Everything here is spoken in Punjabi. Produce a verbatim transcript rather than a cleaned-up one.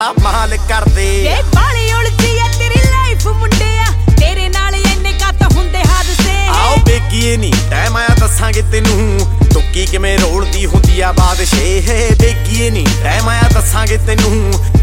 ਮਾਲ ਕਰਦੇ ਵੇ ਬਾਲੀ ਉਲਝੀ ਐ ਤੇਰੀ ਲਾਈਫ ਮੁੰਡਿਆ ਤੇਰੇ ਨਾਲ ਇੰਨੇ ਕੱਟ ਹੁੰਦੇ ਹਾਦਸੇ ਆਓ ਬੇਗੀਏ ਨੀ ਟਾਈਮ ਆਇਆ ਦੱਸਾਂਗੇ ਤੈਨੂੰ ਤੁੱਕੀ ਕਿਵੇਂ ਰੋਲਦੀ ਹੁੰਦੀ ਆ ਬਾਦਸ਼ਾਹ ਬੇਗੀਏ ਨੀ ਟਾਈਮ ਆਇਆ ਦੱਸਾਂਗੇ ਤੈਨੂੰ